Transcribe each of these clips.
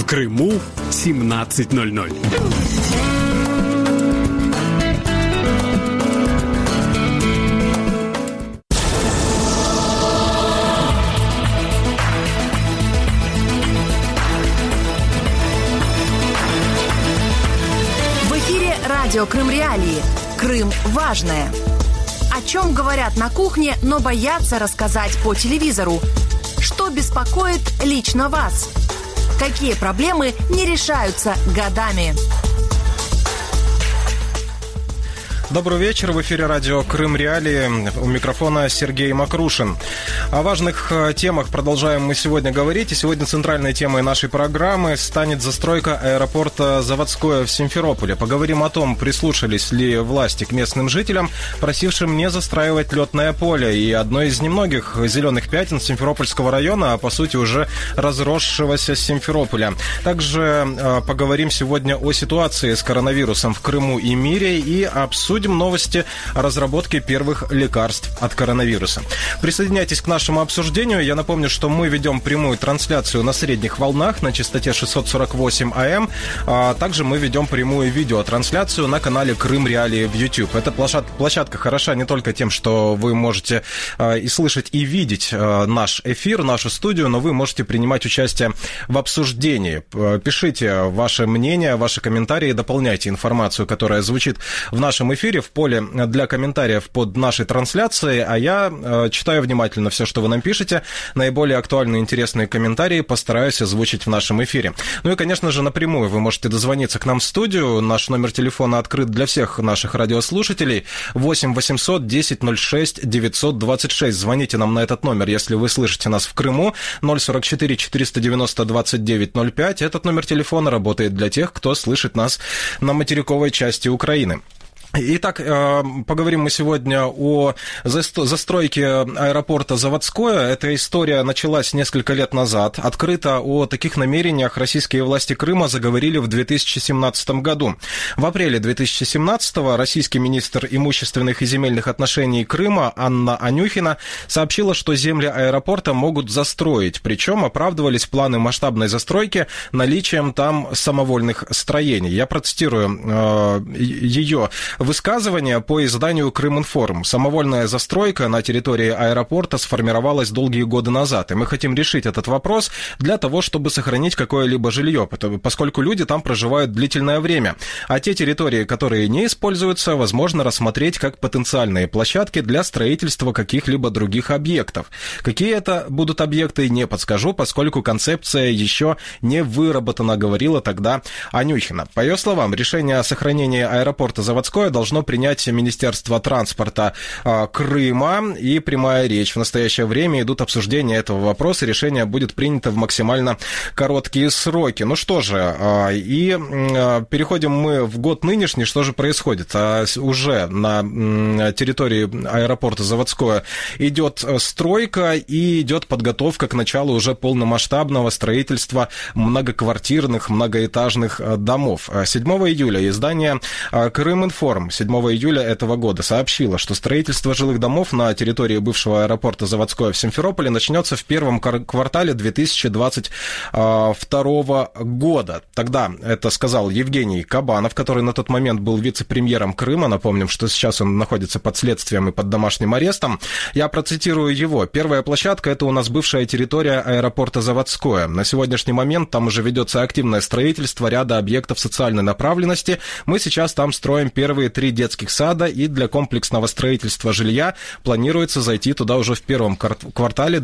Крыму 17:00. Радио Крым Реалии. Крым важное. О чем говорят на кухне, но боятся рассказать по телевизору? Что беспокоит лично вас? Какие проблемы не решаются годами? Добрый вечер. В эфире радио Крым Реалии. У микрофона Сергей Макрушин. О важных темах продолжаем мы сегодня говорить. И сегодня центральной темой нашей программы станет застройка аэропорта Заводское в Симферополе. Поговорим о том, прислушались ли власти к местным жителям, просившим не застраивать летное поле. И одной из немногих зеленых пятен Симферопольского района, а по сути уже разросшегося Симферополя. Также поговорим сегодня о ситуации с коронавирусом в Крыму и мире и обсудим новости о разработке первых лекарств от коронавируса. Присоединяйтесь к нашему обсуждению. Я напомню, что мы ведем прямую трансляцию на средних волнах на частоте 648 АМ. Также мы ведем прямую видеотрансляцию на канале Крым Реалии в YouTube. Эта площадка хороша не только тем, что вы можете и слышать, и видеть наш эфир, нашу студию, но вы можете принимать участие в обсуждении. Пишите ваше мнение, ваши комментарии, дополняйте информацию, которая звучит в нашем эфире, в поле для комментариев под нашей трансляцией, а я читаю внимательно все, что вы нам пишете. Наиболее актуальные, интересные комментарии постараюсь озвучить в нашем эфире. Ну и, конечно же, напрямую вы можете дозвониться к нам в студию. Наш номер телефона открыт для всех наших радиослушателей. 8 800 10 06 926. Звоните нам на этот номер, если вы слышите нас в Крыму. 044 490 29 05. Этот номер телефона работает для тех, кто слышит нас на материковой части Украины. Итак, поговорим мы сегодня о застройке аэропорта Заводское. Эта история началась несколько лет назад. Открыто о таких намерениях российские власти Крыма заговорили в 2017 году. В апреле 2017-го российский министр имущественных и земельных отношений Крыма Анна Анюхина сообщила, что земли аэропорта могут застроить. Причем оправдывались планы масштабной застройки наличием там самовольных строений. Я процитирую ее высказывание по изданию Крыминформ. Самовольная застройка на территории аэропорта сформировалась долгие годы назад, и мы хотим решить этот вопрос для того, чтобы сохранить какое-либо жилье, поскольку люди там проживают длительное время. А те территории, которые не используются, возможно рассмотреть как потенциальные площадки для строительства каких-либо других объектов. Какие это будут объекты, не подскажу, поскольку концепция еще не выработана, говорила тогда Анюхина. По ее словам, решение о сохранении аэропорта Заводское должно принять Министерство транспорта Крыма, и прямая речь. В настоящее время идут обсуждения этого вопроса, решение будет принято в максимально короткие сроки. Ну что же, и переходим мы в год нынешний. Что же происходит? Уже на территории аэропорта Заводское идет стройка и идет подготовка к началу уже полномасштабного строительства многоквартирных, многоэтажных домов. 7 июля издание Крыминформ 7 июля этого года сообщила, что строительство жилых домов на территории бывшего аэропорта Заводское в Симферополе начнется в первом квартале 2022 года. Тогда это сказал Евгений Кабанов, который на тот момент был вице-премьером Крыма. Напомним, что сейчас он находится под следствием и под домашним арестом. Я процитирую его. Первая площадка – это у нас бывшая территория аэропорта Заводское. На сегодняшний момент там уже ведется активное строительство ряда объектов социальной направленности. Мы сейчас там строим первые 3 детских сада, и для комплексного строительства жилья планируется зайти туда уже в первом квартале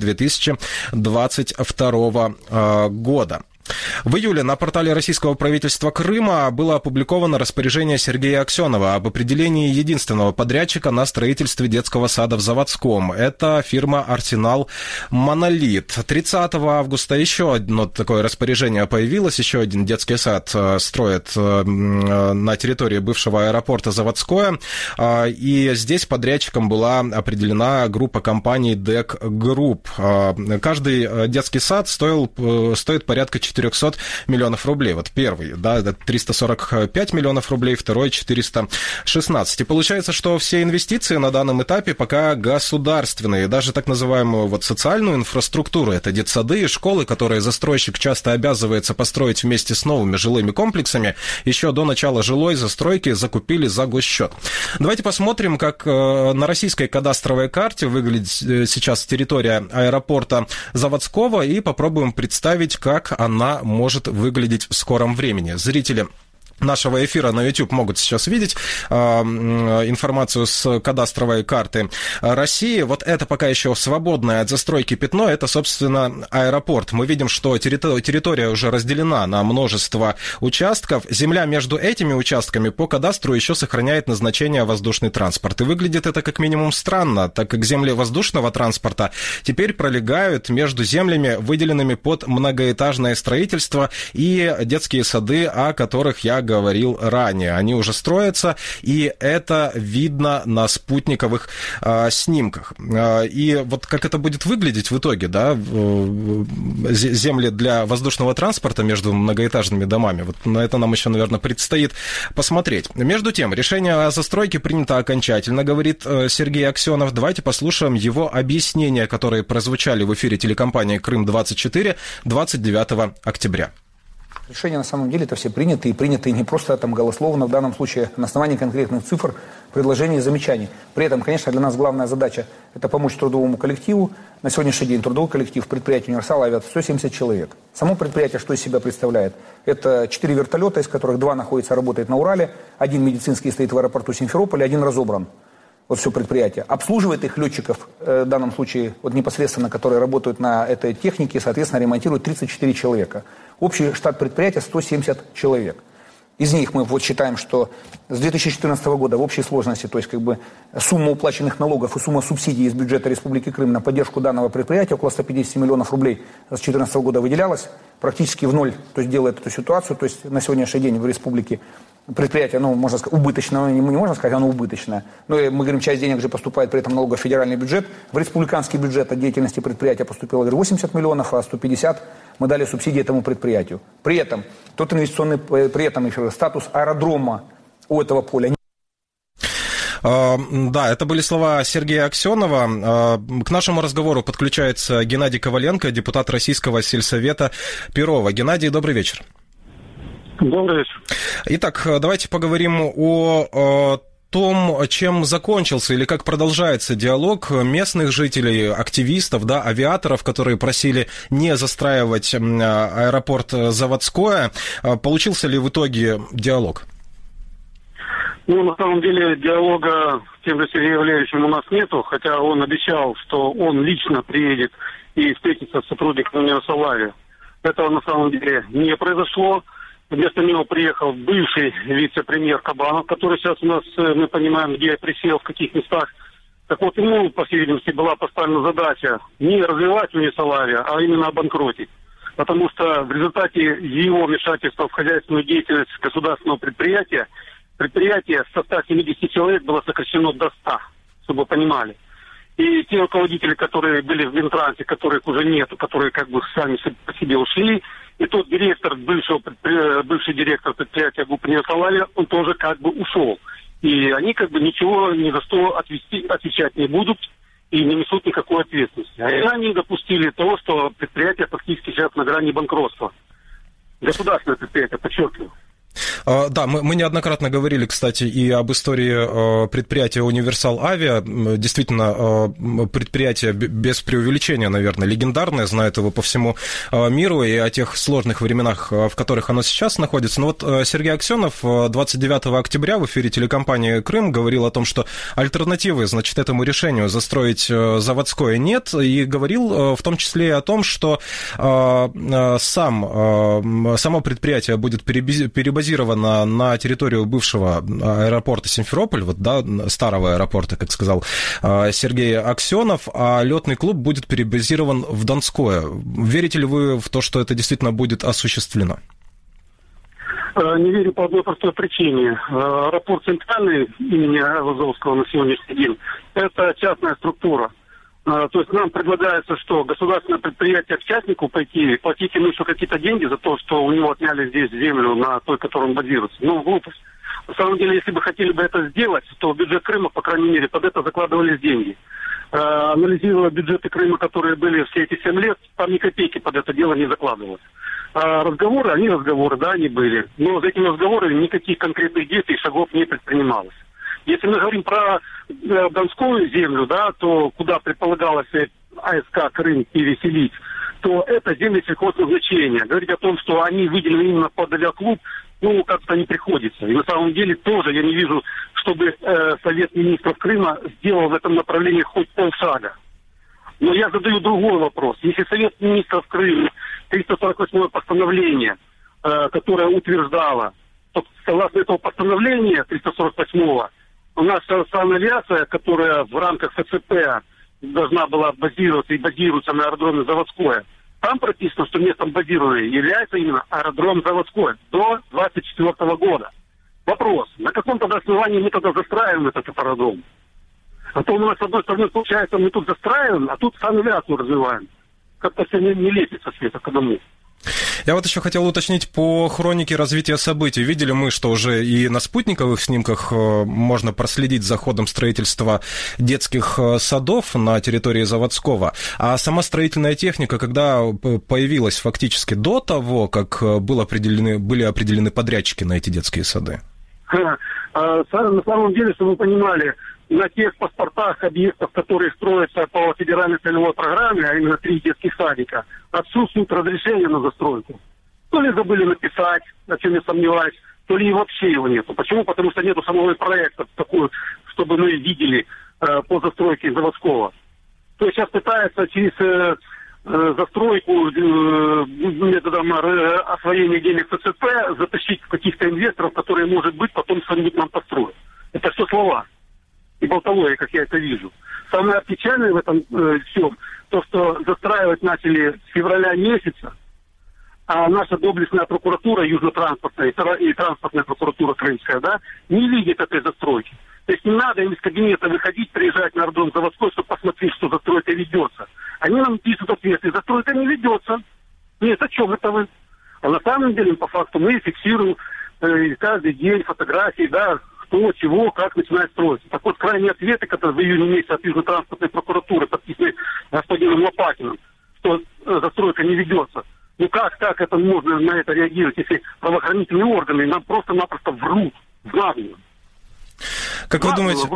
2022 года. В июле на портале российского правительства Крыма было опубликовано распоряжение Сергея Аксенова об определении единственного подрядчика на строительстве детского сада в Заводском. Это фирма «Арсенал Монолит». 30 августа еще одно такое распоряжение появилось. Еще один детский сад строят на территории бывшего аэропорта Заводское. И здесь подрядчиком была определена группа компаний ДЭК Групп. Каждый детский сад стоит порядка 4 400 миллионов рублей. Вот первый, да, это 345 миллионов рублей, второй 416. И получается, что все инвестиции на данном этапе пока государственные. Даже так называемую вот социальную инфраструктуру, это детсады и школы, которые застройщик часто обязывается построить вместе с новыми жилыми комплексами, еще до начала жилой застройки закупили за госсчет. Давайте посмотрим, как на российской кадастровой карте выглядит сейчас территория аэропорта Заводского, и попробуем представить, как она может выглядеть в скором времени. Зрители нашего эфира на YouTube могут сейчас видеть информацию с кадастровой карты России. Вот это пока еще свободное от застройки пятно, это, собственно, аэропорт. Мы видим, что территория уже разделена на множество участков. Земля между этими участками по кадастру еще сохраняет назначение воздушный транспорт. И выглядит это как минимум странно, так как земли воздушного транспорта теперь пролегают между землями, выделенными под многоэтажное строительство и детские сады, о которых я говорил ранее. Они уже строятся, и это видно на спутниковых снимках. И вот как это будет выглядеть в итоге, да, земли для воздушного транспорта между многоэтажными домами, вот на это нам еще, наверное, предстоит посмотреть. Между тем, решение о застройке принято окончательно, говорит Сергей Аксенов. Давайте послушаем его объяснения, которые прозвучали в эфире телекомпании «Крым-24» 29 октября. Решения на самом деле это все приняты, и приняты не просто там голословно, в данном случае на основании конкретных цифр, предложений и замечаний. При этом, конечно, для нас главная задача – это помочь трудовому коллективу. На сегодняшний день трудовой коллектив предприятия «Универсал Авиа» 170 человек. Само предприятие что из себя представляет? Это 4 вертолета, из которых 2 находятся, работает на Урале, 1 медицинский стоит в аэропорту Симферополя, 1 разобран. Вот все предприятие. Обслуживает их летчиков, в данном случае, вот непосредственно, которые работают на этой технике, соответственно, ремонтируют 34 человека. Общий штат предприятия 170 человек. Из них мы вот считаем, что с 2014 года в общей сложности, то есть как бы сумма уплаченных налогов и сумма субсидий из бюджета Республики Крым на поддержку данного предприятия, около 150 миллионов рублей с 2014 года выделялось, практически в ноль, то есть делает эту ситуацию, то есть на сегодняшний день в Республике предприятие, ну, можно сказать, убыточное, не можно сказать, оно убыточное, но мы говорим, часть денег же поступает при этом налога в федеральный бюджет, в республиканский бюджет от деятельности предприятия поступило 80 миллионов, а 150 мы дали субсидии этому предприятию. При этом тот инвестиционный, при этом еще статус аэродрома у этого поля. Да, это были слова Сергея Аксенова. К нашему разговору подключается Геннадий Коваленко, депутат Российского сельсовета Перова. Геннадий, добрый вечер. Добрый вечер. Итак, давайте поговорим о том, чем закончился или как продолжается диалог местных жителей, активистов, да, авиаторов, которые просили не застраивать аэропорт Заводское. Получился ли в итоге диалог? Ну, на самом деле, диалога с тем же Сергеем Валерьевичем у нас нету, хотя он обещал, что он лично приедет и встретится с сотрудниками «Универсал Авиа». Этого на самом деле не произошло. Вместо него приехал бывший вице-премьер Кабанов, который сейчас у нас, мы понимаем, где присел, в каких местах. Так вот, ему, по всей видимости, была поставлена задача не развивать «Универсал Авиа», а именно обанкротить. Потому что в результате его вмешательства в хозяйственную деятельность государственного предприятия со 170 человек было сокращено до 100, чтобы вы понимали. И те руководители, которые были в Минтрансе, которых уже нет, которые как бы сами по себе ушли, и тот директор, бывший директор предприятия ГУП «Универсал Авиа», он тоже как бы ушел. И они как бы ничего ни за что отвечать не будут и не несут никакой ответственности. А они допустили того, что предприятие фактически сейчас на грани банкротства. Государственное предприятие, подчеркиваю. Да, мы неоднократно говорили, кстати, и об истории предприятия «Универсал Авиа». Действительно, предприятие без преувеличения, наверное, легендарное, знают его по всему миру, и о тех сложных временах, в которых оно сейчас находится. Но вот Сергей Аксенов 29 октября в эфире телекомпании «Крым» говорил о том, что альтернативы, значит, этому решению застроить Заводское нет, и говорил в том числе и о том, что само предприятие будет перебазировано на территорию бывшего аэропорта Симферополь, вот, да, старого аэропорта, как сказал Сергей Аксенов, а летный клуб будет перебазирован в Донское. Верите ли вы в то, что это действительно будет осуществлено? Не верю по одной простой причине. Аэропорт центральный имени Айвазовского на сегодняшний день – это частная структура. То есть нам предлагается, что государственное предприятие к частнику пойти, платить ему еще какие-то деньги за то, что у него отняли здесь землю на той, которой он базируется. Ну, глупость. На самом деле, если бы хотели бы это сделать, то в бюджет Крыма, по крайней мере, под это закладывались деньги. Анализируя бюджеты Крыма, которые были все эти 7 лет, там ни копейки под это дело не закладывалось. Разговоры, да, они были. Но за этими разговорами никаких конкретных действий, шагов не предпринималось. Если мы говорим про Донскую землю, да, то куда предполагалось АСК Крым переселить, то это земли сельхозназначения. Говорить о том, что они выделены именно под авиаклуб, ну, как-то не приходится. И на самом деле тоже я не вижу, чтобы Совет министров Крыма сделал в этом направлении хоть полшага. Но я задаю другой вопрос. Если Совет министров Крыма, 348 постановление, которое утверждало, то согласно этого постановления 348-го, у нас авиация, которая в рамках ФЦП должна была базироваться и базируется на аэродроме Заводское, там прописано, что местом базирования является именно аэродром Заводское до 2024 года. Вопрос, на каком тогда основании мы тогда застраиваем этот аэродром? А то у нас, с одной стороны, получается, мы тут застраиваем, а тут сам авиацию развиваем. Как-то все не лепится света к одному. Я вот еще хотел уточнить по хронике развития событий. Видели мы, что уже и на спутниковых снимках можно проследить за ходом строительства детских садов на территории Заводского. А сама строительная техника, когда появилась фактически до того, как были определены подрядчики на эти детские сады? На самом деле, чтобы вы понимали, на тех паспортах объектов, которые строятся по федеральной целевой программе, а именно 3 детских садика, отсутствует разрешение на застройку. То ли забыли написать, о чем я сомневаюсь, то ли и вообще его нету. Почему? Потому что нету самого проекта такого, чтобы мы видели по застройке Заводского. То есть сейчас пытаются через застройку методом освоения денег ФЦП затащить каких-то инвесторов, которые, может быть, потом что-нибудь нам построят. Это все слова и болтовое, как я это вижу. Самое печальное в этом всем, то, что застраивать начали с февраля месяца, а наша доблестная прокуратура южно-транспортная и транспортная прокуратура крымская, да, не видит этой застройки. То есть не надо им из кабинета выходить, приезжать на аэродром Заводской, чтобы посмотреть, что застройка ведется. Они нам пишут ответы, застройка не ведется. Нет, о чем это вы? А на самом деле, по факту, мы фиксируем каждый день фотографии, да, кто, чего, как начинает строиться. Так вот, крайние ответы, которые в июне месяце от южно-транспортной прокуратуры подписаны господином Лопатиным, что застройка не ведется. Ну как так это можно на это реагировать, если правоохранительные органы нам просто-напросто врут в наглую? Как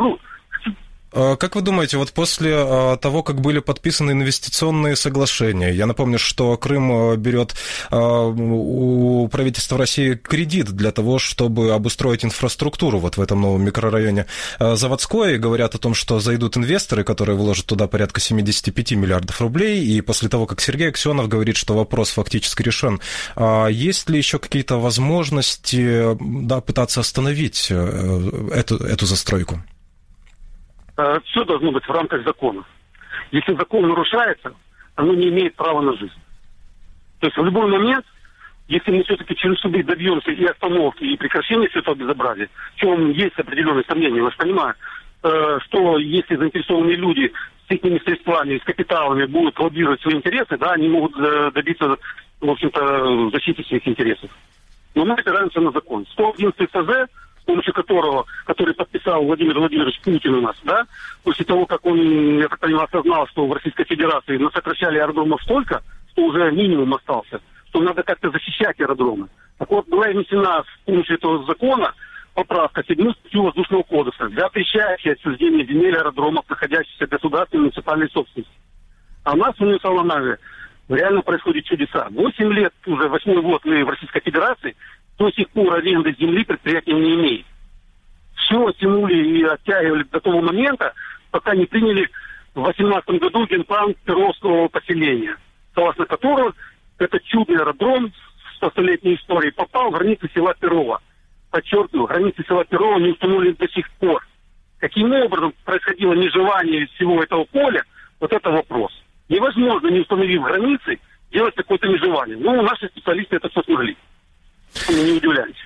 вы думаете, вот после того, как были подписаны инвестиционные соглашения, я напомню, что Крым берет у правительства России кредит для того, чтобы обустроить инфраструктуру вот в этом новом микрорайоне Заводское, и говорят о том, что зайдут инвесторы, которые вложат туда порядка 75 миллиардов рублей, и после того, как Сергей Аксенов говорит, что вопрос фактически решен, есть ли еще какие-то возможности, да, пытаться остановить эту застройку? Все должно быть в рамках закона. Если закон нарушается, оно не имеет права на жизнь. То есть в любой момент, если мы все-таки через суды добьемся и остановки, и прекращения всего этого безобразия, в чем есть определенные сомнения, я же понимаю, что если заинтересованные люди с этими средствами, с капиталами будут лоббировать свои интересы, да, они могут добиться, в общем-то, защиты своих интересов. Но мы опираемся на закон. 111 СЗ, с помощью которого, который подписал Владимир Владимирович Путин у нас, да, после того, как он, я так понимаю, осознал, что в Российской Федерации сокращали аэродромов столько, что уже минимум остался, что надо как-то защищать аэродромы. Так вот, была внесена с помощью этого закона поправка 7 статью Воздушного кодекса, запрещающая отчуждение земель аэродромов, находящихся в государственной и муниципальной собственности. А у нас в Универсаланаве реально происходят чудеса. 8 лет, уже 8-й год мы в Российской Федерации, до сих пор аренды земли предприятия не имеет. Все тянули и оттягивали до того момента, пока не приняли в 2018 году генплан Перовского поселения, согласно которого этот чудный аэродром с 100-летней историей попал в границы села Перово. Подчеркиваю, границы села Перово не установлены до сих пор. Каким образом происходило межевание всего этого поля, вот это вопрос. Невозможно, не установив границы, делать какое-то межевание. Ну, наши специалисты это все смогли. Мы не удивляемся.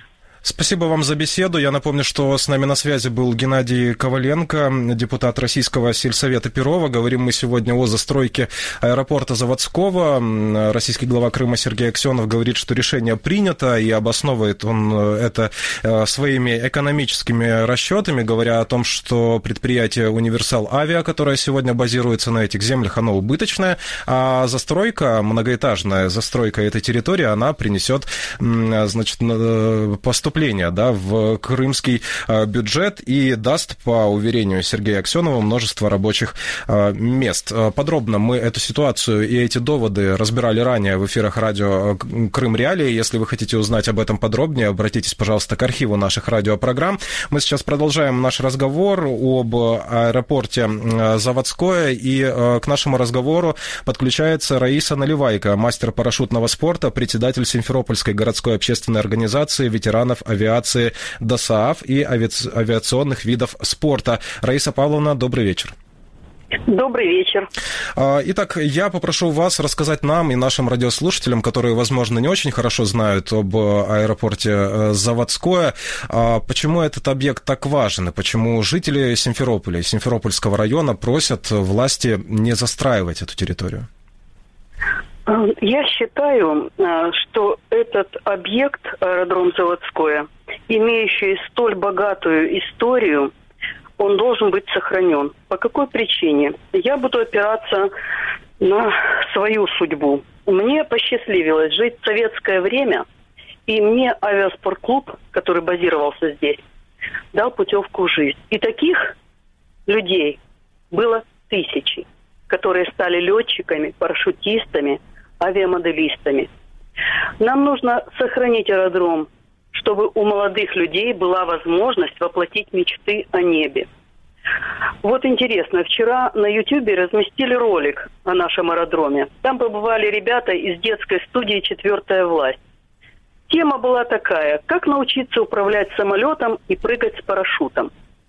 Спасибо вам за беседу. Я напомню, что с нами на связи был Геннадий Коваленко, депутат Российского сельсовета Перова. Говорим мы сегодня о застройке аэропорта Заводского. Российский глава Крыма Сергей Аксенов говорит, что решение принято, и обосновывает он это своими экономическими расчетами, говоря о том, что предприятие «Универсал Авиа», которое сегодня базируется на этих землях, оно убыточное, а застройка, многоэтажная застройка этой территории, она принесет, значит, поступление, да, в крымский бюджет и даст, по уверению Сергея Аксенова, множество рабочих мест. Подробно мы эту ситуацию и эти доводы разбирали ранее в эфирах радио «Крым Реалии». Если вы хотите узнать об этом подробнее, обратитесь, пожалуйста, к архиву наших радиопрограмм. Мы сейчас продолжаем наш разговор об аэропорте Заводское, и к нашему разговору подключается Раиса Наливайко, мастер парашютного спорта, председатель Симферопольской городской общественной организации ветеранов авиации ДОСААФ и авиационных видов спорта. Раиса Павловна, добрый вечер. Добрый вечер. Итак, я попрошу вас рассказать нам и нашим радиослушателям, которые, возможно, не очень хорошо знают об аэропорте Заводское, почему этот объект так важен, и почему жители Симферополя и Симферопольского района просят власти не застраивать эту территорию. Я считаю, что этот объект, аэродром Заводское, имеющий столь богатую историю, он должен быть сохранен. По какой причине? Я буду опираться на свою судьбу. Мне посчастливилось жить в советское время, и мне авиаспортклуб, который базировался здесь, дал путевку в жизнь. И таких людей было тысячи, которые стали летчиками, парашютистами, авиамоделистами. Нам нужно сохранить аэродром, чтобы у молодых людей была возможность воплотить мечты о небе. Вот интересно, вчера на Ютьюбе разместили ролик о нашем аэродроме. Там побывали ребята из детской студии «Четвертая власть». Тема была такая: как научиться управлять самолетом и прыгать с парашютом.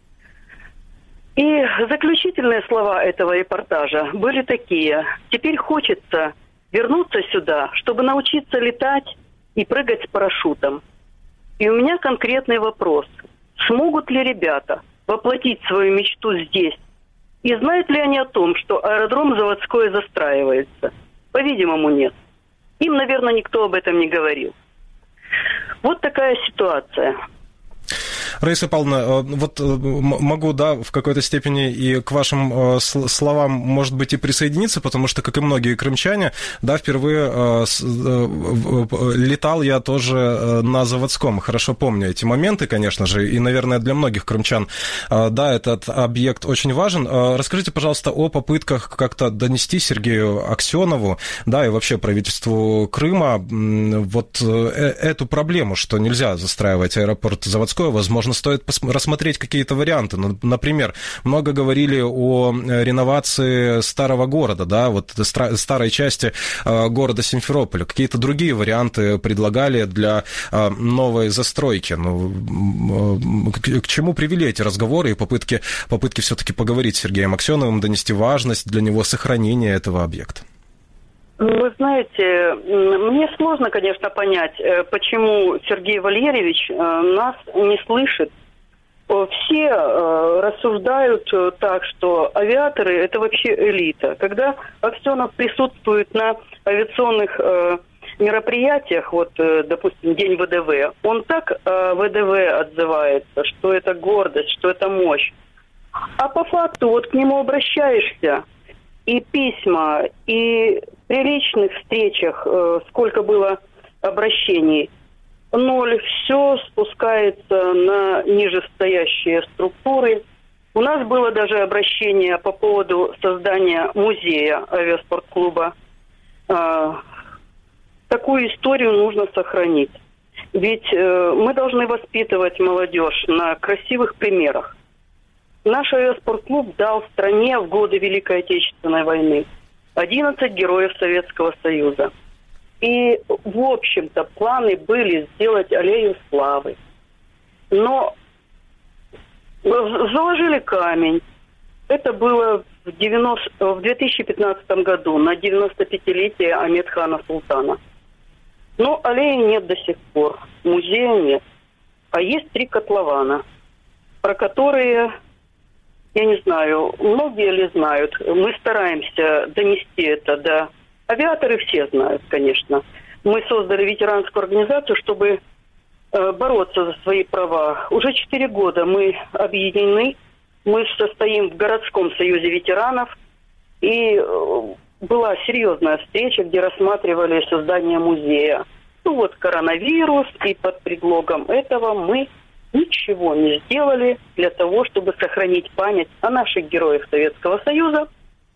И заключительные слова этого репортажа были такие: теперь хочется вернуться сюда, чтобы научиться летать и прыгать с парашютом. И у меня конкретный вопрос. Смогут ли ребята воплотить свою мечту здесь? И знают ли они о том, что аэродром Заводское застраивается? По-видимому, нет. Им, наверное, никто об этом не говорил. Вот такая ситуация. Раиса Павловна, вот могу, да, в какой-то степени и к вашим словам, может быть, и присоединиться, потому что, как и многие крымчане, да, впервые летал я тоже на Заводском. Хорошо помню эти моменты, конечно же, и, наверное, для многих крымчан, да, этот объект очень важен. Расскажите, пожалуйста, о попытках как-то донести Сергею Аксенову, да, и вообще правительству Крыма вот эту проблему, что нельзя застраивать аэропорт Заводское. Возможно, стоит рассмотреть какие-то варианты. Например, много говорили о реновации старого города, да, вот старой части города Симферополя. Какие-то другие варианты предлагали для новой застройки. Ну, к чему привели эти разговоры и попытки все-таки поговорить с Сергеем Аксеновым, донести важность для него сохранения этого объекта? Вы знаете, мне сложно, конечно, понять, почему Сергей Валерьевич нас не слышит. Все рассуждают так, что авиаторы – это вообще элита. Когда Аксенов присутствует на авиационных мероприятиях, вот, допустим, День ВДВ, он так ВДВ отзывается, что это гордость, что это мощь. А по факту вот к нему обращаешься, и письма, и при личных встречах, сколько было обращений, ноль, все спускается на нижестоящие структуры. У нас было даже обращение по поводу создания музея авиаспортклуба. Такую историю нужно сохранить. Ведь мы должны воспитывать молодежь на красивых примерах. Наш авиаспортклуб дал стране в годы Великой Отечественной войны 11 героев Советского Союза. И, в общем-то, планы были сделать аллею славы. Но заложили камень. Это было в 2015 году, на 95-летие Ахмедхана Султана. Но аллеи нет до сих пор, музея нет. А есть 3 котлована, про которые, я не знаю, многие ли знают. Мы стараемся донести это до... Авиаторы все знают, конечно. Мы создали ветеранскую организацию, чтобы бороться за свои права. Уже 4 года мы объединены. Мы состоим в городском союзе ветеранов. И была серьезная встреча, где рассматривали создание музея. Ну вот коронавирус, и под предлогом этого мы ничего не сделали для того, чтобы сохранить память о наших героях Советского Союза.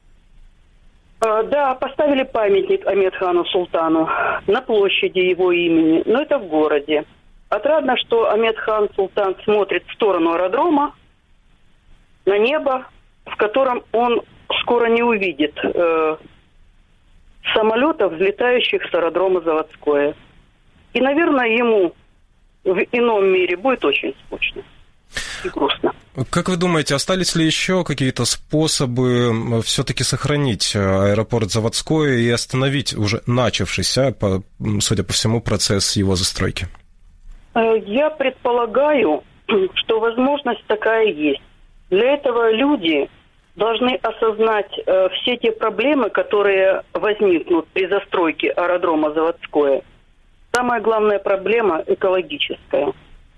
Да, поставили памятник Ахмедхану Султану на площади его имени, но это в городе. Отрадно, что Ахмедхан Султан смотрит в сторону аэродрома, на небо, в котором он скоро не увидит самолетов, взлетающих с аэродрома Заводское. И, наверное, ему в ином мире будет очень скучно и грустно. Как вы думаете, остались ли еще какие-то способы все-таки сохранить аэропорт Заводское и остановить уже начавшийся, судя по всему, процесс его застройки? Я предполагаю, что возможность такая есть. Для этого люди должны осознать все те проблемы, которые возникнут при застройке аэродрома Заводское. Самая главная проблема экологическая.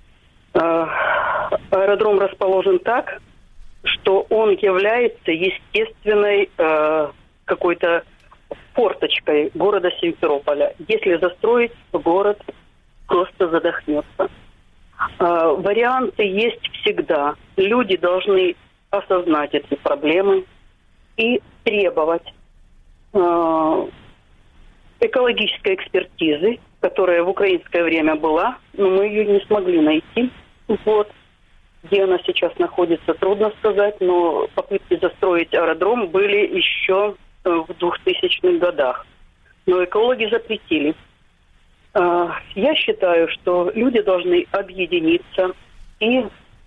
Аэродром расположен так, что он является естественной какой-то форточкой города Симферополя. Если застроить, город просто задохнется. Варианты есть всегда. Люди должны осознать эти проблемы и требовать экологической экспертизы, которая в украинское время была, но мы ее не смогли найти. Вот. Где она сейчас находится, трудно сказать, но попытки застроить аэродром были еще в 2000-х годах. Но экологи запретили. Я считаю, что люди должны объединиться и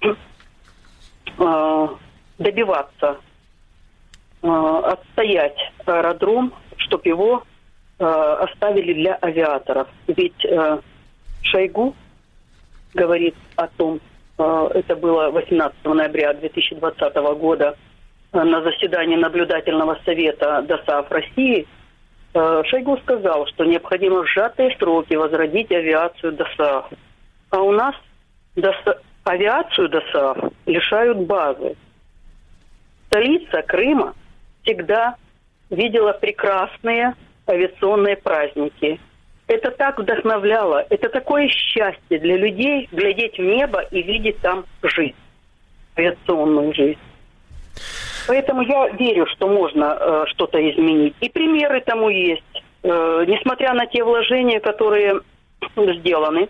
добиваться, отстоять аэродром, чтобы его оставили для авиаторов. Ведь Шойгу говорит о том, это было 18 ноября 2020 года на заседании наблюдательного совета ДОСААФ России, Шойгу сказал, что необходимо в сжатые сроки возродить авиацию ДОСААФ. А у нас авиацию ДОСААФ лишают базы. Столица Крыма всегда видела прекрасные авиационные праздники. Это так вдохновляло. Это такое счастье для людей глядеть в небо и видеть там жизнь, авиационную жизнь. Поэтому я верю, что можно что-то изменить. И примеры тому есть. Несмотря на те вложения, которые сделаны,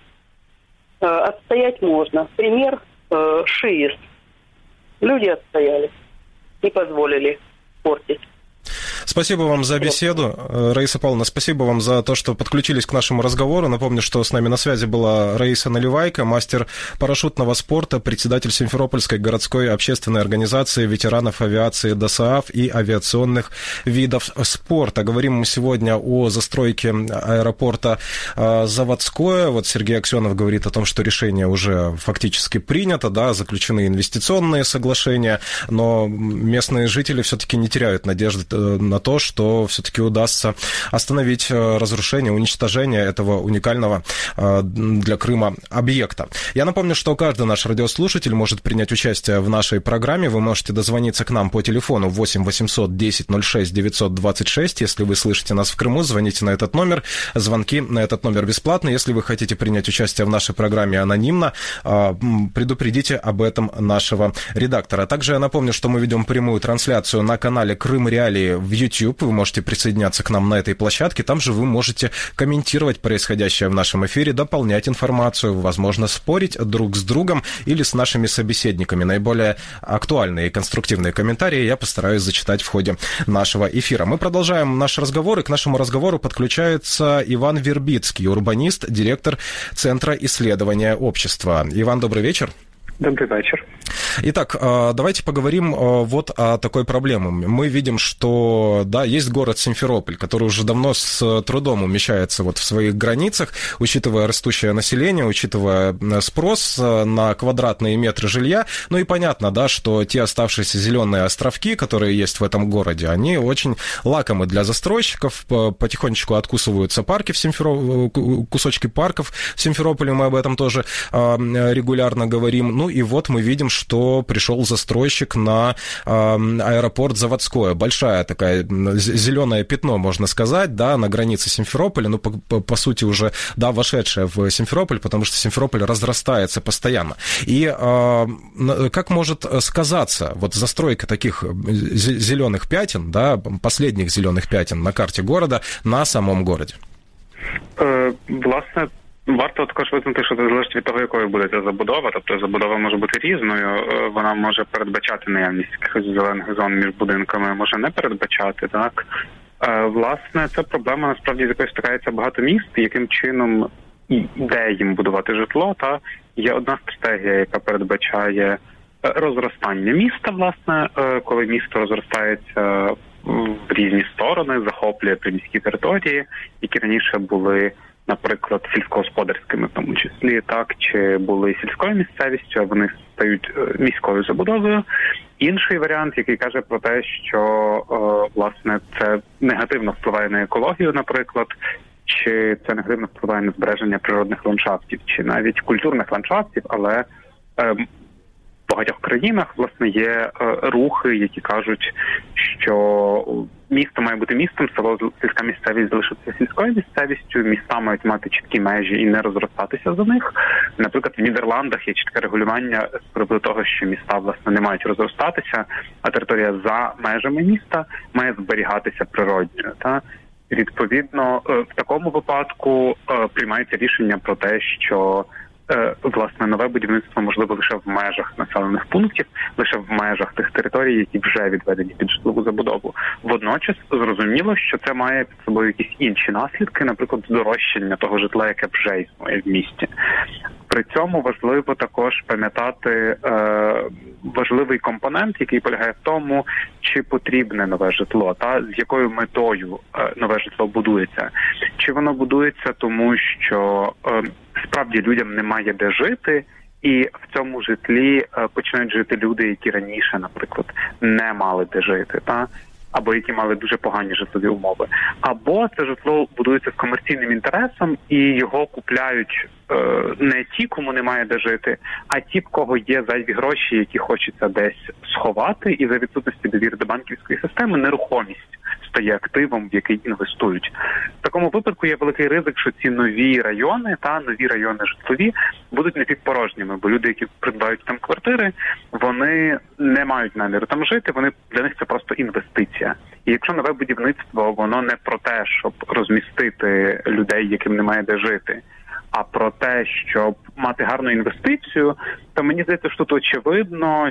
отстоять можно. Пример ШИЭС. Люди отстояли, не позволили портить. Спасибо вам за беседу, Раиса Павловна, спасибо вам за то, что подключились к нашему разговору. Напомню, что с нами на связи была Раиса Наливайко, мастер парашютного спорта, председатель Симферопольской городской общественной организации ветеранов авиации ДОСААФ и авиационных видов спорта. Говорим мы сегодня о застройке аэропорта Заводское. Вот Сергей Аксенов говорит о том, что решение уже фактически принято, да, заключены инвестиционные соглашения, но местные жители все-таки не теряют надежды на то, что все-таки удастся остановить разрушение, уничтожение этого уникального для Крыма объекта. Я напомню, что каждый наш радиослушатель может принять участие в нашей программе. Вы можете дозвониться к нам по телефону 8 800 10 06 926. Если вы слышите нас в Крыму, звоните на этот номер. Звонки на этот номер бесплатны. Если вы хотите принять участие в нашей программе анонимно, предупредите об этом нашего редактора. Также я напомню, что мы ведем прямую трансляцию на канале Крым Реалии в YouTube. Вы можете присоединяться к нам на этой площадке. Там же вы можете комментировать происходящее в нашем эфире, дополнять информацию, возможно, спорить друг с другом или с нашими собеседниками. Наиболее актуальные и конструктивные комментарии я постараюсь зачитать в ходе нашего эфира. Мы продолжаем наш разговор, и к нашему разговору подключается Иван Вербицкий, урбанист, директор Центра исследования общества. Иван, добрый вечер. Добрый вечер. Итак, давайте поговорим вот о такой проблеме. Мы видим, что, да, есть город Симферополь, который уже давно с трудом умещается вот в своих границах, учитывая растущее население, учитывая спрос на квадратные метры жилья. Ну и понятно, да, что те оставшиеся зеленые островки, которые есть в этом городе, они очень лакомы для застройщиков, потихонечку откусываются парки в кусочки парков в Симферополе, мы об этом тоже регулярно говорим. Ну и вот мы видим, что пришел застройщик на аэропорт Заводское. Большая такая зеленое пятно, можно сказать, да, на границе Симферополя, ну, по сути, уже, да, вошедшее в Симферополь, потому что Симферополь разрастается постоянно. И как может сказаться вот застройка таких зеленых пятен, да, последних зеленых пятен на карте города на самом городе? Власне, варто також визнати, що це залежить від того, якою буде ця забудова. Тобто забудова може бути різною, вона може передбачати наявність якихось зелених зон між будинками, може не передбачати, так. Власне, це проблема, насправді, з якою стикається багато міст, яким чином і де їм будувати житло, та є одна стратегія, яка передбачає розростання міста, власне, коли місто розростається в різні сторони, захоплює приміські території, які раніше були, наприклад, сільськогосподарськими в тому числі, так, чи були сільською місцевістю, а вони стають міською забудовою. Інший варіант, який каже про те, що, власне, це негативно впливає на екологію, наприклад, чи це негативно впливає на збереження природних ландшафтів, чи навіть культурних ландшафтів, але в багатьох країнах, власне, є рухи, які кажуть, що місто має бути містом, село, сільська місцевість залишиться сільською місцевістю, міста мають мати чіткі межі і не розростатися за них. Наприклад, в Нідерландах є чітке регулювання з приводу того, що міста, власне, не мають розростатися, а територія за межами міста має зберігатися природньою. Та? Відповідно, в такому випадку приймається рішення про те, що власне, нове будівництво можливо лише в межах населених пунктів, лише в межах тих територій, які вже відведені під житлову забудову. Водночас, зрозуміло, що це має під собою якісь інші наслідки, наприклад, здорожчання того житла, яке вже існує в місті. При цьому важливо також пам'ятати важливий компонент, який полягає в тому, чи потрібне нове житло, та з якою метою нове житло будується. Чи воно будується тому, що справді людям немає де жити, і в цьому житлі починають жити люди, які раніше, наприклад, не мали де жити, та? Або які мали дуже погані житлові умови. Або це житло будується з комерційним інтересом, і його купляють не ті, кому немає де жити, а ті, в кого є зайві гроші, які хочеться десь сховати, і за відсутності довіри до банківської системи нерухомість стає активом, в який інвестують. В такому випадку є великий ризик, що ці нові райони, нові райони житлові, будуть напівпорожніми, бо люди, які придбають там квартири, вони не мають наміру там жити, для них це просто інвестиція. І якщо нове будівництво, воно не про те, щоб розмістити людей, яким немає де жити, а про те, щоб мати гарну інвестицію, то мені здається, що тут очевидно,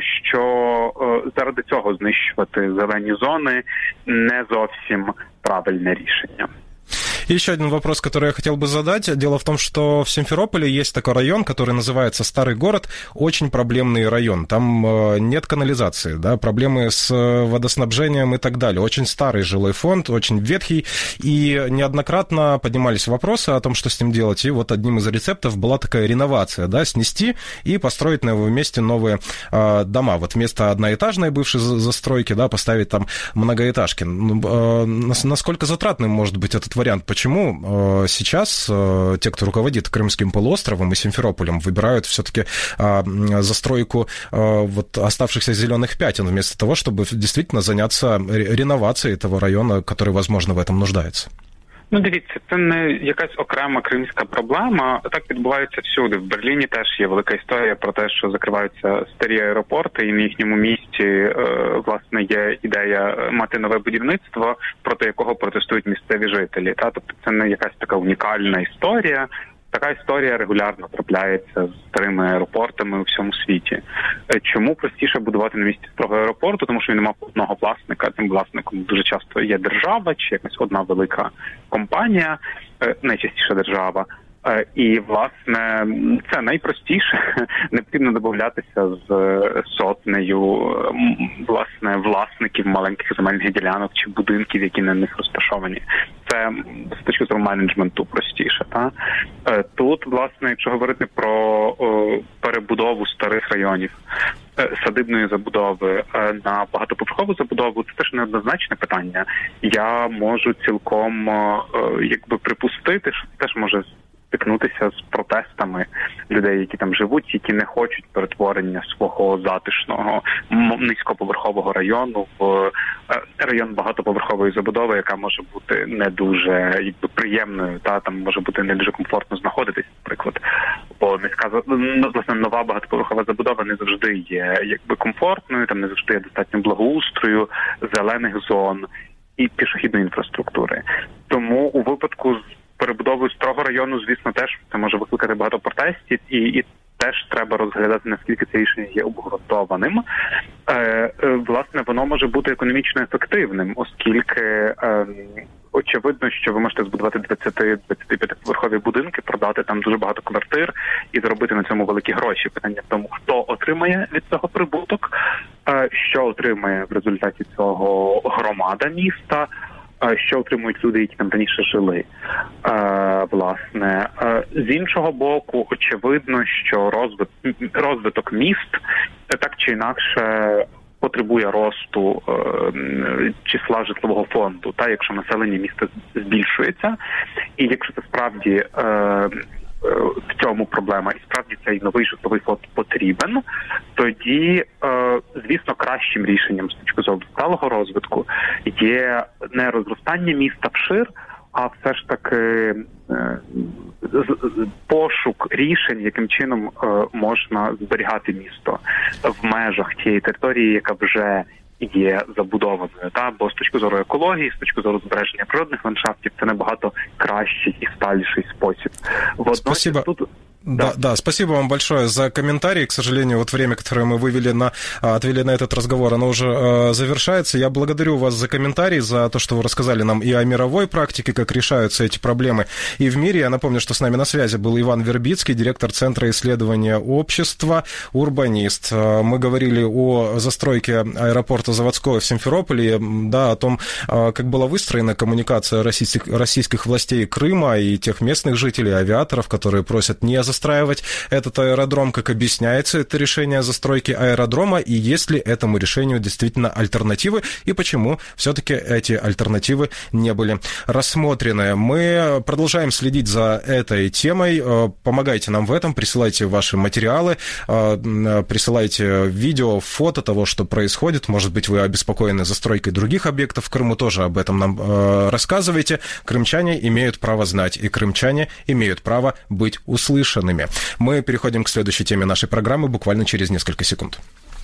що заради цього знищувати зелені зони не зовсім правильне рішення. И еще один вопрос, который я хотел бы задать. Дело в том, что в Симферополе есть такой район, который называется Старый город. Очень проблемный район. Там нет канализации, да, проблемы с водоснабжением и так далее. Очень старый жилой фонд, очень ветхий. И неоднократно поднимались вопросы о том, что с ним делать. И вот одним из рецептов была такая реновация, да, снести и построить на его месте новые дома. Вот вместо одноэтажной бывшей застройки, да, поставить там многоэтажки. Насколько затратным может быть этот вариант? Почему сейчас те, кто руководит Крымским полуостровом и Симферополем, выбирают все-таки застройку вот оставшихся зеленых пятен, вместо того, чтобы действительно заняться реновацией этого района, который, возможно, в этом нуждается? Ну, дивіться, це не якась окрема кримська проблема. Так відбувається всюди. В Берліні теж є велика історія про те, що закриваються старі аеропорти, і на їхньому місці, власне, є ідея мати нове будівництво, проти якого протестують місцеві жителі. Тобто це не якась така унікальна історія. Така історія регулярно трапляється з старими аеропортами у всьому світі. Чому простіше будувати на місці старого аеропорту? Тому що він мав одного власника, тим власником дуже часто є держава чи якась одна велика компанія, найчастіше держава. І, власне, це найпростіше. Не потрібно домовлятися з сотнею, власне, власників маленьких земельних ділянок чи будинків, які на них розташовані. Це з точки зору менеджменту простіше. Тут, власне, якщо говорити про перебудову старих районів, садибної забудови на багатоповерхову забудову, це теж неоднозначне питання. Я можу цілком припустити, що це теж може стикнутися з протестами людей, які там живуть, які не хочуть перетворення свого затишного низькоповерхового району в район багатоповерхової забудови, яка може бути не дуже приємною, там може бути не дуже комфортно знаходитись, наприклад. Бо власне нова багатоповерхова забудова не завжди є комфортною, там не завжди є достатньо благоустрою, зелених зон і пішохідної інфраструктури. Тому у випадку з перебудовою старого району, звісно, теж це може викликати багато протестів, і теж треба розглядати, наскільки це рішення є обґрунтованим. Власне, воно може бути економічно ефективним, оскільки очевидно, що ви можете збудувати 20-25-поверхові будинки, продати там дуже багато квартир і заробити на цьому великі гроші. Питання в тому, хто отримає від цього прибуток, що отримає в результаті цього громада міста, що отримують люди, які там раніше жили. Власне, з іншого боку, очевидно, що розвиток міст так чи інакше потребує росту числа житлового фонду, якщо населення міста збільшується. І якщо це справді в цьому проблема, і справді цей новий житловий фонд потрібен, тоді, звісно, кращим рішенням з точки зору сталого розвитку є не розростання міста вшир, а все ж таки пошук рішень, яким чином можна зберігати місто в межах тієї території, яка вже є забудованою. Бо з точки зору екології, з точки зору збереження природних ландшафтів, це набагато кращий і сталіший спосіб. Спасибо. Тут... Да, спасибо вам большое за комментарий. К сожалению, вот время, которое мы отвели на этот разговор, оно уже завершается. Я благодарю вас за комментарий, за то, что вы рассказали нам и о мировой практике, как решаются эти проблемы и в мире. Я напомню, что с нами на связи был Иван Вербицкий, директор Центра исследования общества, урбанист. Мы говорили о застройке аэропорта Заводского в Симферополе, о том, как была выстроена коммуникация российских властей Крыма и тех местных жителей, авиаторов, которые просят не застраивать этот аэродром, как объясняется это решение о застройке аэродрома, и есть ли этому решению действительно альтернативы, и почему все-таки эти альтернативы не были рассмотрены. Мы продолжаем следить за этой темой. Помогайте нам в этом, присылайте ваши материалы, присылайте видео, фото того, что происходит. Может быть, вы обеспокоены застройкой других объектов в Крыму, тоже об этом нам рассказывайте. Крымчане имеют право знать, и крымчане имеют право быть услышанными. Мы переходим к следующей теме нашей программы буквально через несколько секунд.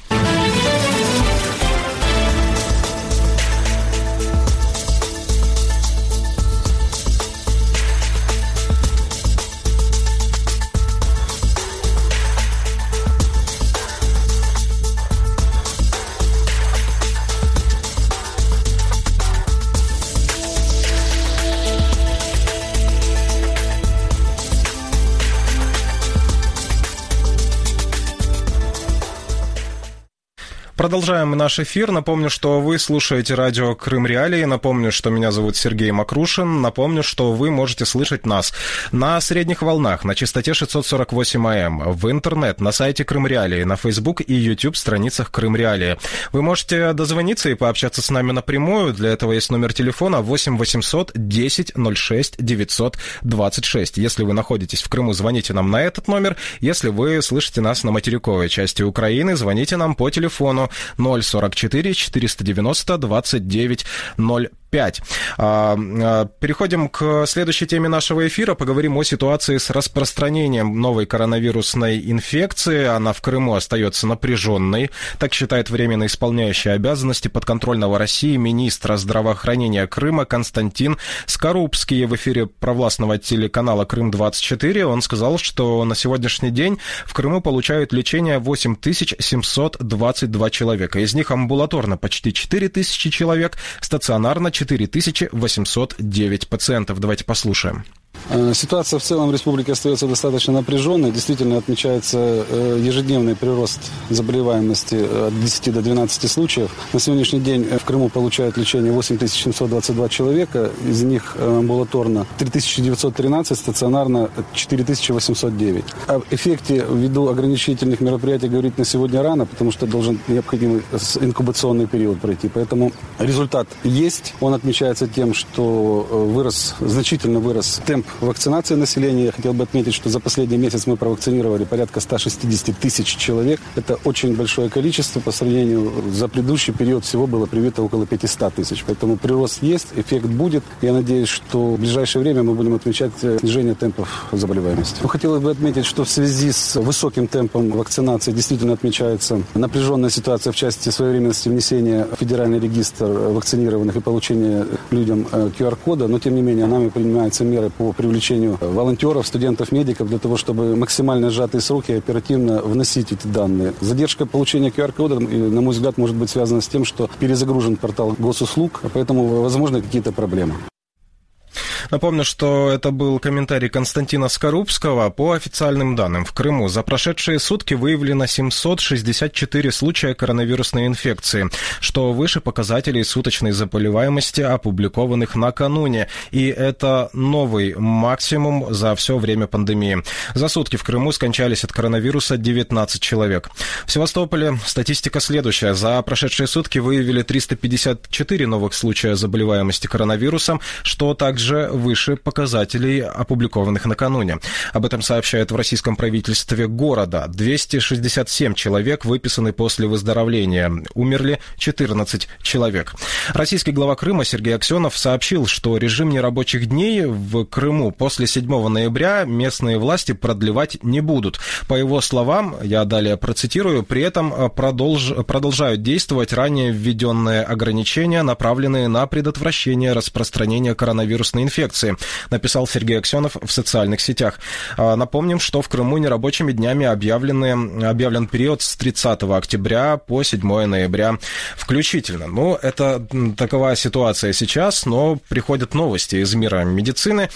Продолжаем наш эфир. Напомню, что вы слушаете радио Крым Реалии. Напомню, что меня зовут Сергей Макрушин. Напомню, что вы можете слышать нас на средних волнах, на частоте 648 АМ, в интернет, на сайте Крым Реалии, на Facebook и YouTube страницах Крым Реалии. Вы можете дозвониться и пообщаться с нами напрямую. Для этого есть номер телефона 8 800 10 06 926. Если вы находитесь в Крыму, звоните нам на этот номер. Если вы слышите нас на материковой части Украины, звоните нам по телефону 044 490 29 05. Переходим к следующей теме нашего эфира. Поговорим о ситуации с распространением новой коронавирусной инфекции. Она в Крыму остается напряженной. Так считает временно исполняющий обязанности подконтрольного России министра здравоохранения Крыма Константин Скорубский. В эфире провластного телеканала «Крым-24» он сказал, что на сегодняшний день в Крыму получают лечение 8722 человека. Из них амбулаторно почти 4000 человек, стационарно 4809 пациентов. Давайте послушаем. Ситуация в целом в республике остается достаточно напряженной. Действительно отмечается ежедневный прирост заболеваемости от 10 до 12 случаев. На сегодняшний день в Крыму получают лечение 8722 человека. Из них амбулаторно 3913, стационарно 4809. О эффекте ввиду ограничительных мероприятий говорить на сегодня рано, потому что должен необходимый инкубационный период пройти. Поэтому результат есть. Он отмечается тем, что значительно вырос темп вакцинации населения. Я хотел бы отметить, что за последний месяц мы провакцинировали порядка 160 тысяч человек. Это очень большое количество. По сравнению за предыдущий период всего было привито около 500 тысяч. Поэтому прирост есть, эффект будет. Я надеюсь, что в ближайшее время мы будем отмечать снижение темпов заболеваемости. Хотелось бы отметить, что в связи с высоким темпом вакцинации действительно отмечается напряженная ситуация в части своевременности внесения в федеральный регистр вакцинированных и получения людям QR-кода. Но, тем не менее, нами принимаются меры по привлечению волонтеров, студентов, медиков для того, чтобы максимально сжатые сроки оперативно вносить эти данные. Задержка получения QR-кода, на мой взгляд, может быть связана с тем, что перезагружен портал госуслуг, поэтому возможны какие-то проблемы. Напомню, что это был комментарий Константина Скорубского. По официальным данным, в Крыму за прошедшие сутки выявлено 764 случая коронавирусной инфекции, что выше показателей суточной заболеваемости, опубликованных накануне. И это новый максимум за все время пандемии. За сутки в Крыму скончались от коронавируса 19 человек. В Севастополе статистика следующая. За прошедшие сутки выявили 354 новых случая заболеваемости коронавирусом, что также выше показателей, опубликованных накануне. Об этом сообщают в российском правительстве города. 267 человек выписаны после выздоровления. Умерли 14 человек. Российский глава Крыма Сергей Аксенов сообщил, что режим нерабочих дней в Крыму после 7 ноября местные власти продлевать не будут. По его словам, я далее процитирую, при этом продолжают действовать ранее введенные ограничения, направленные на предотвращение распространения коронавирусной инфекции, написал Сергей Аксенов в социальных сетях. Напомним, что в Крыму нерабочими днями объявлен период с 30 октября по 7 ноября включительно. Ну, это такова ситуация сейчас, но приходят новости из мира медицины,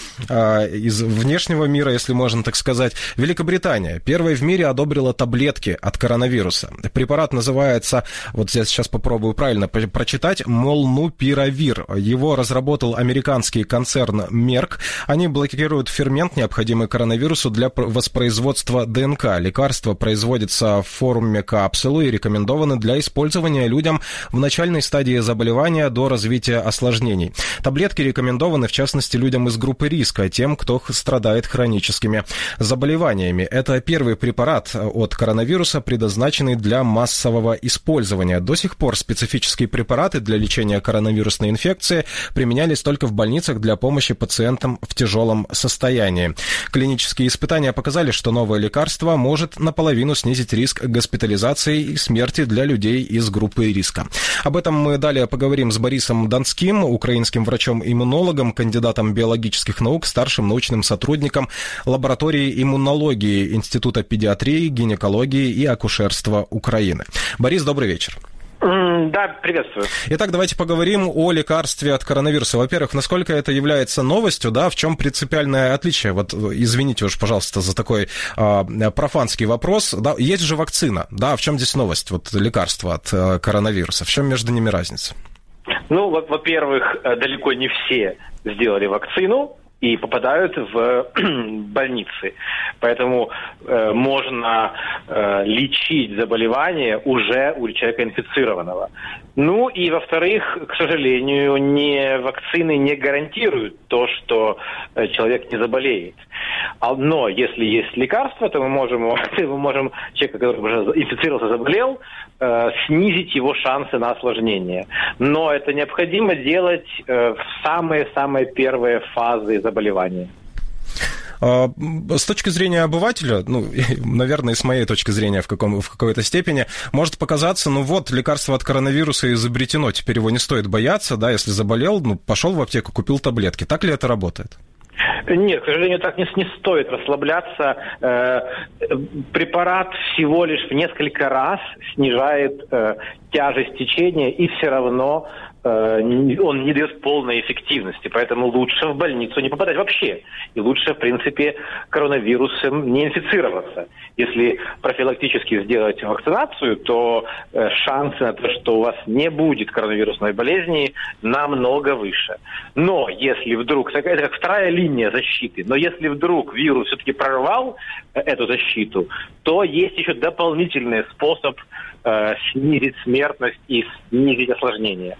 из внешнего мира, если можно так сказать. Великобритания первой в мире одобрила таблетки от коронавируса. Препарат называется, вот я сейчас попробую правильно прочитать, Молнупиравир. Его разработал американский концерн Мерк. Они блокируют фермент, необходимый коронавирусу для воспроизводства ДНК. Лекарство производится в форме капсулы и рекомендовано для использования людям в начальной стадии заболевания до развития осложнений. Таблетки рекомендованы, в частности, людям из группы риска, тем, кто страдает хроническими заболеваниями. Это первый препарат от коронавируса, предназначенный для массового использования. До сих пор специфические препараты для лечения коронавирусной инфекции применялись только в больницах для помощи пациентам в тяжелом состоянии. Клинические испытания показали, что новое лекарство может наполовину снизить риск госпитализации и смерти для людей из группы риска. Об этом мы далее поговорим с Борисом Донским, украинским врачом-иммунологом, кандидатом биологических наук, старшим научным сотрудником лаборатории иммунологии Института педиатрии, гинекологии и акушерства Украины. Борис, добрый вечер. Да, приветствую. Итак, давайте поговорим о лекарстве от коронавируса. Во-первых, насколько это является новостью, да, в чем принципиальное отличие? Вот, извините уж, пожалуйста, за такой профанский вопрос. Да, есть же вакцина, да, в чем здесь новость, вот лекарства от коронавируса? В чем между ними разница? Ну, во-первых, далеко не все сделали вакцину и попадают в больницы. Поэтому можно лечить заболевание уже у человека инфицированного. Ну и, во-вторых, к сожалению, вакцины не гарантируют то, что человек не заболеет. Но если есть лекарство, то мы можем человека, который уже инфицировался, заболел, снизить его шансы на осложнение. Но это необходимо делать в самые-самые первые фазы заболевания. С точки зрения обывателя, ну, наверное, с моей точки зрения в какой-то степени, может показаться, ну вот, лекарство от коронавируса изобретено, теперь его не стоит бояться, да, если заболел, ну, пошел в аптеку, купил таблетки. Так ли это работает? Нет, к сожалению, так не стоит расслабляться. Препарат всего лишь в несколько раз снижает тяжесть течения, и все равно он не дает полной эффективности, поэтому лучше в больницу не попадать вообще. И лучше, в принципе, коронавирусом не инфицироваться. Если профилактически сделать вакцинацию, то шансы на то, что у вас не будет коронавирусной болезни, намного выше. Но если вдруг, это как вторая линия защиты, но если вдруг вирус все-таки прорвал эту защиту, то есть еще дополнительный способ снизить смертность и снизить осложнения.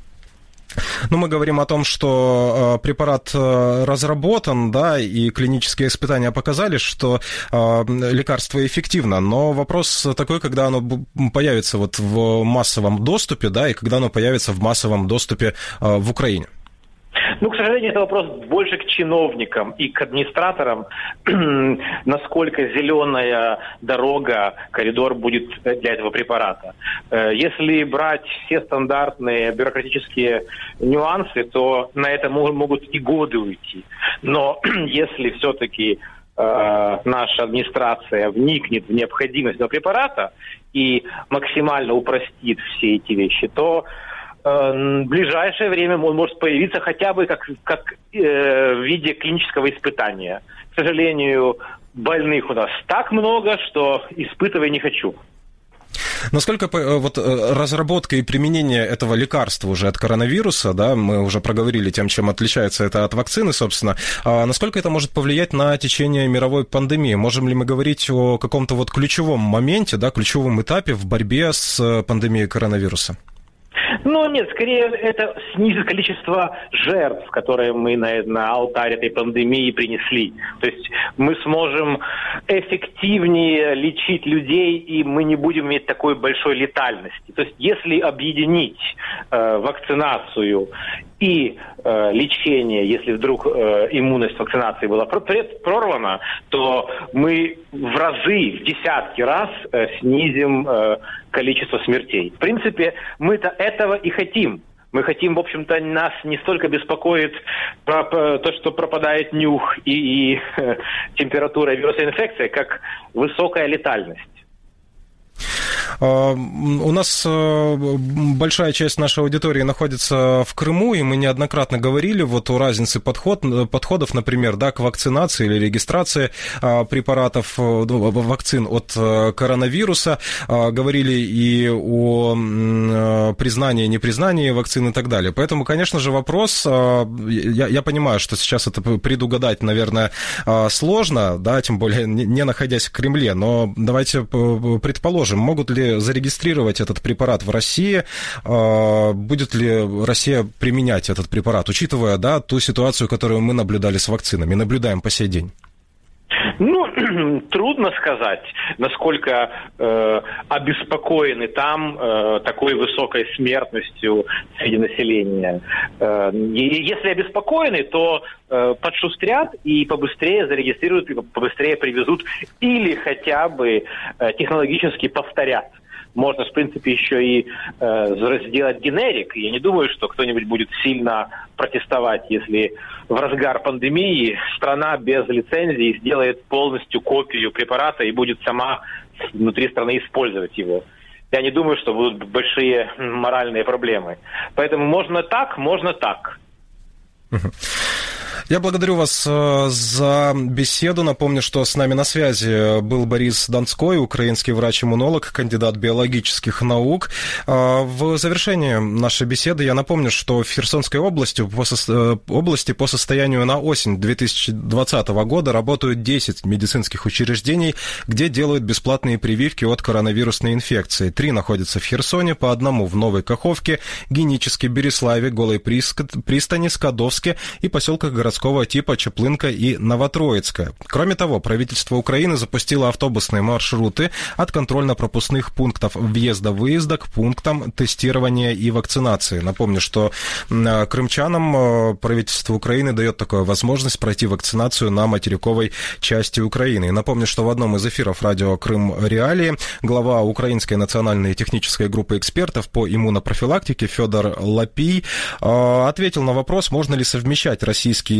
Ну, мы говорим о том, что препарат разработан, да, и клинические испытания показали, что лекарство эффективно, но вопрос такой, когда оно появится вот в массовом доступе, да, и когда оно появится в массовом доступе в Украине. Ну, к сожалению, это вопрос больше к чиновникам и к администраторам, насколько зеленая дорога, коридор будет для этого препарата. Если брать все стандартные бюрократические нюансы, то на это могут и годы уйти. Но если все-таки наша администрация вникнет в необходимость этого препарата и максимально упростит все эти вещи, то в ближайшее время он может появиться хотя бы как в виде клинического испытания. К сожалению, больных у нас так много, что испытывать не хочу. Насколько вот разработка и применение этого лекарства уже от коронавируса, да, мы уже проговорили тем, чем отличается это от вакцины, собственно, насколько это может повлиять на течение мировой пандемии? Можем ли мы говорить о каком-то вот ключевом моменте, да, ключевом этапе в борьбе с пандемией коронавируса? Ну, нет, скорее это снизит количество жертв, которые мы на алтарь этой пандемии принесли. То есть мы сможем эффективнее лечить людей, и мы не будем иметь такой большой летальности. То есть если объединить вакцинацию и лечение, если вдруг иммунность вакцинации была прорвана, то мы в разы, в десятки раз снизим количество смертей. В принципе, мы-то этого и хотим. Мы хотим, в общем-то, нас не столько беспокоит то, что пропадает нюх и температура вирусной инфекции, как высокая летальность. У нас большая часть нашей аудитории находится в Крыму, и мы неоднократно говорили вот о разнице подходов, например, да, к вакцинации или регистрации препаратов, вакцин от коронавируса, говорили и о признании, непризнании вакцин и так далее. Поэтому, конечно же, вопрос, я понимаю, что сейчас это предугадать, наверное, сложно, да, тем более не находясь в Кремле, но давайте предположим, могут ли зарегистрировать этот препарат в России, будет ли Россия применять этот препарат, учитывая, да, ту ситуацию, которую мы наблюдали с вакцинами, наблюдаем по сей день? Ну, трудно сказать, насколько обеспокоены там такой высокой смертностью среди населения. Если обеспокоены, то подшустрят и побыстрее зарегистрируют, и побыстрее привезут, или хотя бы технологически повторят. Можно, в принципе, еще и сделать генерик. Я не думаю, что кто-нибудь будет сильно протестовать, если в разгар пандемии страна без лицензии сделает полностью копию препарата и будет сама внутри страны использовать его. Я не думаю, что будут большие моральные проблемы. Поэтому можно так, можно так. Я благодарю вас за беседу. Напомню, что с нами на связи был Борис Донской, украинский врач-иммунолог, кандидат биологических наук. В завершении нашей беседы я напомню, что в Херсонской области по состоянию на осень 2020 года работают 10 медицинских учреждений, где делают бесплатные прививки от коронавирусной инфекции. 3 находятся в Херсоне, по одному в Новой Каховке, Геническе, Береславе, Голой Пристани, Скадовске и поселках городского типа Чаплынка и Новотроицкая. Кроме того, правительство Украины запустило автобусные маршруты от контрольно-пропускных пунктов въезда-выезда к пунктам тестирования и вакцинации. Напомню, что крымчанам правительство Украины дает такую возможность пройти вакцинацию на материковой части Украины. И напомню, что в одном из эфиров радио «Крым Реалии» глава Украинской национальной технической группы экспертов по иммунопрофилактике Федор Лапий ответил на вопрос, можно ли совмещать российские и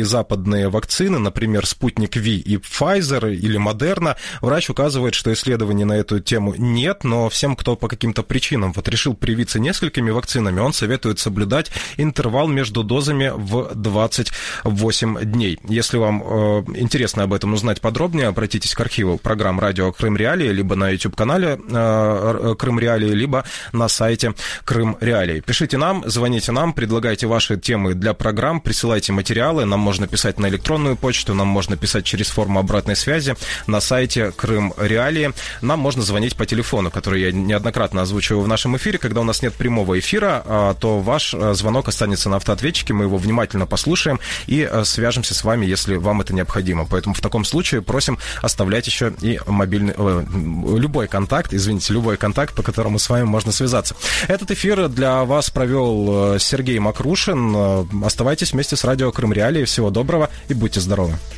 западные вакцины, например, «Спутник Ви» и Pfizer или «Модерна», врач указывает, что исследований на эту тему нет, но всем, кто по каким-то причинам решил привиться несколькими вакцинами, он советует соблюдать интервал между дозами в 28 дней. Если вам интересно об этом узнать подробнее, обратитесь к архиву программ «Радио Крым Реалии», либо на YouTube-канале «Крым Реалии», либо на сайте «Крым Реалии». Пишите нам, звоните нам, предлагайте ваши темы для программ, присылайте материалы, нам можно писать на электронную почту, нам можно писать через форму обратной связи на сайте Крым Реалии, нам можно звонить по телефону, который я неоднократно озвучиваю в нашем эфире. Когда у нас нет прямого эфира, то ваш звонок останется на автоответчике, мы его внимательно послушаем и свяжемся с вами, если вам это необходимо. Поэтому в таком случае просим оставлять еще и мобильный, любой контакт, по которому с вами можно связаться. Этот эфир для вас провел Сергей Макрушин. Оставайтесь вместе с радио Крым Реалии. Всего доброго и будьте здоровы.